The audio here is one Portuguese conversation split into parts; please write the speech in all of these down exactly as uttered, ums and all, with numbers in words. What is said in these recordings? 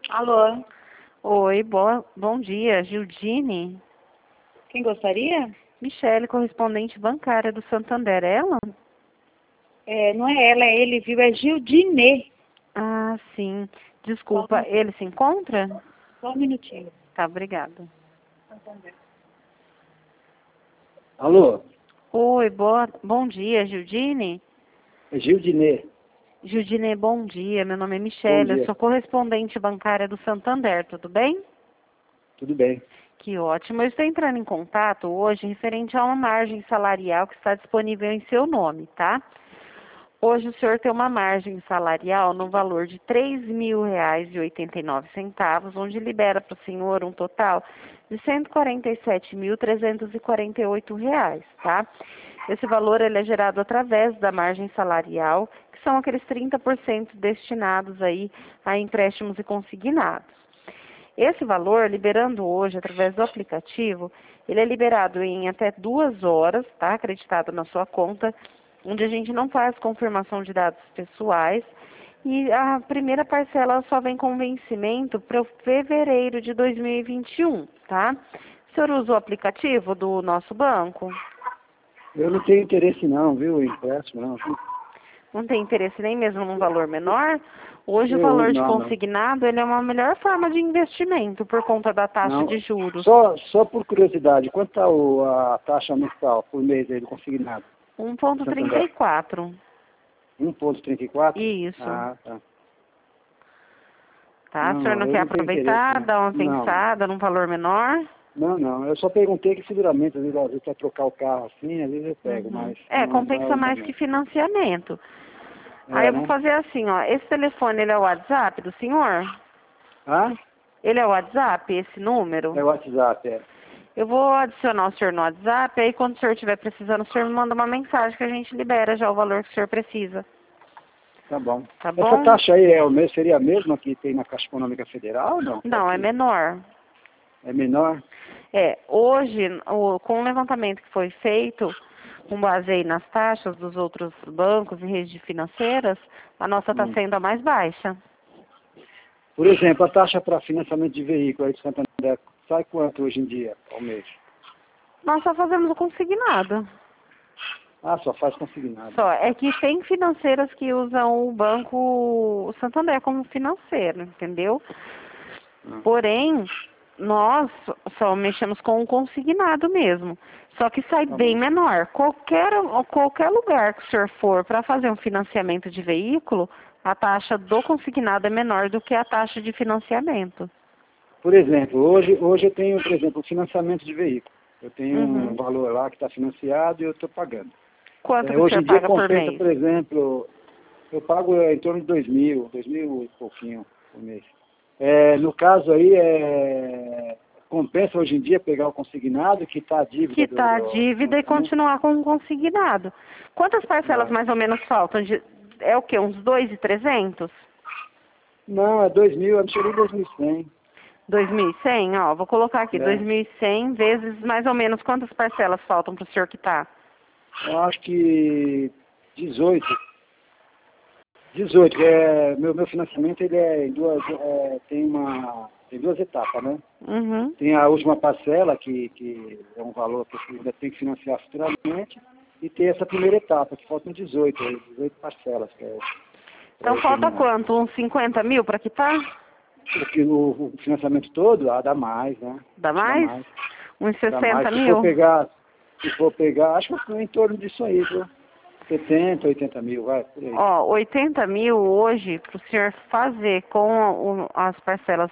Alô, Oi, bo bom dia, Gildine. quem gostaria? Michele, correspondente bancária do Santander, é ela? É, não é ela, é ele, viu? É Gildinê. Ah, sim. Só, Desculpa, ele se encontra? só um minutinho. Tá, obrigada. Alô, Oi, boa, bom dia, Gildine. é Gildinê. Gildine, bom dia. Meu nome é Bom Michele, eu dia. sou correspondente bancária do Santander, tudo bem? Tudo bem? Que ótimo. Eu estou entrando em contato hoje referente a uma margem salarial que está disponível em seu nome, tá? Hoje o senhor tem uma margem salarial no valor de três mil reais e oitenta e nove centavos, onde libera para o senhor um total de cento e quarenta e sete mil trezentos e quarenta e oito reais, tá? Esse valor ele é gerado através da margem salarial, que são aqueles trinta por cento destinados aí a empréstimos e consignados. Esse valor, liberando hoje através do aplicativo, ele é liberado em até duas horas, tá? Acreditado na sua conta, onde a gente não faz confirmação de dados pessoais. E a primeira parcela só vem com vencimento para fevereiro de dois mil e vinte e um, tá? O senhor usa o aplicativo do nosso banco? Eu não tenho interesse não, viu, em empréstimo não. Viu? Não tem interesse nem mesmo num valor menor? Hoje o Eu, valor de não, não. consignado ele é uma melhor forma de investimento por conta da taxa Não. de juros. Só, só por curiosidade, quanto está a taxa mensal por mês aí do consignado? um ponto trinta Santander? e quatro. um ponto trinta e quatro? Isso. Ah, tá. Tá? Não, O senhor não, não eu quer não tenho interesse aproveitar, não. dar uma Não, não. pensada num valor menor? Não, não. Eu só perguntei que seguramente, às vezes, às vezes para trocar o carro assim, às vezes eu pego, Uhum. mas É, não, não é compensa o mais que momento. financiamento. Aí É, eu vou né? fazer assim, ó. Esse telefone, ele é o WhatsApp do senhor? Ah? Ele é o WhatsApp, esse número? É o WhatsApp, é. Eu vou adicionar o senhor no WhatsApp, aí quando o senhor estiver precisando, o senhor me manda uma mensagem que a gente libera já o valor que o senhor precisa. Tá bom. Tá Essa bom? taxa aí é o mesmo, seria a mesma que tem na Caixa Econômica Federal ou não? Não, é Aqui. menor. É menor? É, hoje, o, com o levantamento que foi feito, com base aí nas taxas dos outros bancos e redes financeiras, a nossa está Hum. sendo a mais baixa. Por exemplo, a taxa para financiamento de veículo aí de Santander sai quanto hoje em dia, ao mês? Nós só fazemos o consignado. Ah, só faz consignado. Só, é que tem financeiras que usam o Banco Santander como financeiro, entendeu? Ah. Porém, nós só mexemos com o consignado mesmo. Só que sai Tá bem bom. menor. Qualquer, qualquer lugar que o senhor for para fazer um financiamento de veículo, a taxa do consignado é menor do que a taxa de financiamento. Por exemplo, hoje, hoje eu tenho, por exemplo, financiamento de veículo. Eu tenho um Uhum. valor lá que está financiado e eu estou pagando. Quanto É, que o hoje senhor em dia paga por compensa, mês? por exemplo, eu pago é, em torno de dois mil, dois mil e pouquinho por mês. É, no caso aí, é, compensa hoje em dia pegar o consignado, que está a dívida do, Quitar a do dívida e financiamento? continuar com o consignado. Quantas parcelas Não, mais ou menos faltam? De- é o quê? Uns dois mil e trezentos? não é dois mil, eu tirei dois mil e cem. dois mil e cem? Ó, vou colocar aqui, Né? dois mil e cem vezes mais ou menos quantas parcelas faltam para o senhor quitar? Eu acho que dezoito. dezoito, é, meu, meu financiamento ele é em duas, é, tem uma, tem duas etapas, né? Uhum. Tem a última parcela, que, que é um valor que eu ainda tenho que financiar futuramente, e tem essa primeira etapa, que faltam dezoito, é, dezoito parcelas. Que é, Então é, falta terminar. quanto? Uns cinquenta mil para quitar? Porque o, o financiamento todo, ah, dá mais, né? Dá Dá mais? mais. Uns Dá sessenta mais. Se for mil? pegar, se for pegar, acho que é em torno disso aí, viu? setenta, oitenta mil, vai, por aí. Ó, oitenta mil hoje para o senhor fazer com o- as parcelas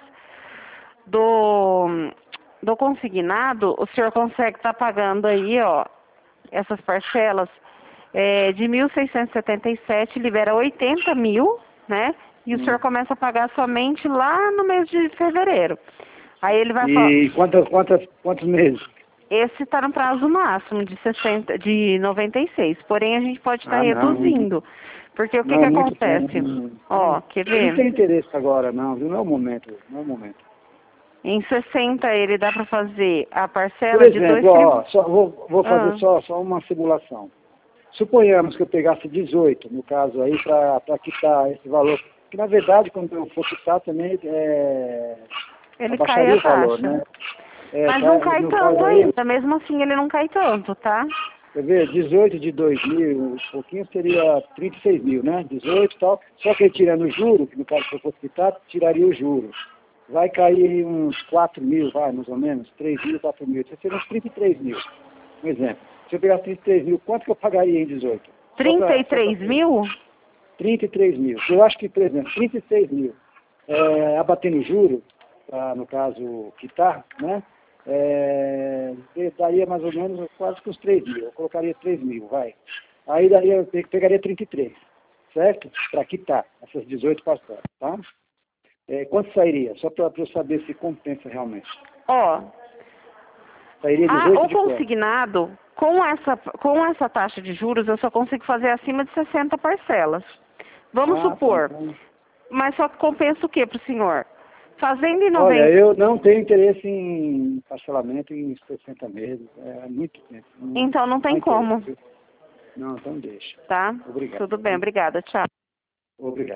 do, do consignado, o senhor consegue estar pagando aí, ó, essas parcelas é, de mil seiscentos e setenta e sete, libera oitenta mil, né? E o Hum. senhor começa a pagar somente lá no mês de fevereiro. Aí ele vai falar, E quantas, quantas, quantos meses? esse está no prazo máximo de sessenta, de noventa e seis, porém a gente pode estar Ah, não, muito, reduzindo. Porque o que não, que é muito acontece? tempo. Não, Ó, quer eu não ver? tenho interesse agora, não, viu? Não é o momento, não é o momento. Em sessenta ele dá para fazer a Por parcela de dois exemplo, ó, trim... só, vou, vou fazer Ah, só, só uma simulação. Suponhamos que eu pegasse dezoito, no caso aí, para quitar esse valor que na verdade, quando eu for quitar também, é, Ele cai abaixaria a o valor, taxa. né? É, Mas tá, não cai no tanto caso aí, ainda, mesmo assim ele não cai tanto, tá? quer ver, dezoito de dois mil, um pouquinho seria trinta e seis mil, né? dezoito e tal. Só que ele tirando o juro, que no caso se eu fosse quitar, tiraria o juro. Vai cair uns quatro mil, vai, mais ou menos, três mil, quatro mil. Isso seria uns trinta e três mil, um exemplo. Se eu pegar trinta e três mil, quanto que eu pagaria em dezoito? trinta e três mil? trinta e três mil. Eu acho que, por exemplo, trinta e seis mil, é, abatendo juro, pra, no caso, quitar, né? É, daria mais ou menos quase que uns três mil. Eu colocaria três mil, vai. Aí daria, eu pe- pegaria trinta e três, certo? Para quitar essas dezoito parcelas, tá? É, quanto sairia? Só para eu saber se compensa realmente. Ó, Sairia a, dezoito o de quanto? consignado, com essa, com essa taxa de juros, eu só consigo fazer acima de sessenta parcelas. Vamos Ah, tá, supor, então. mas só que compensa o que para o senhor? Fazendo em Olha, novembro. eu não tenho interesse em parcelamento em sessenta meses. É muito tempo. Não, Então não tem há interesse, como, viu? Não, então deixa. tá? Obrigado. Tudo bem, obrigada, tchau. Obrigado.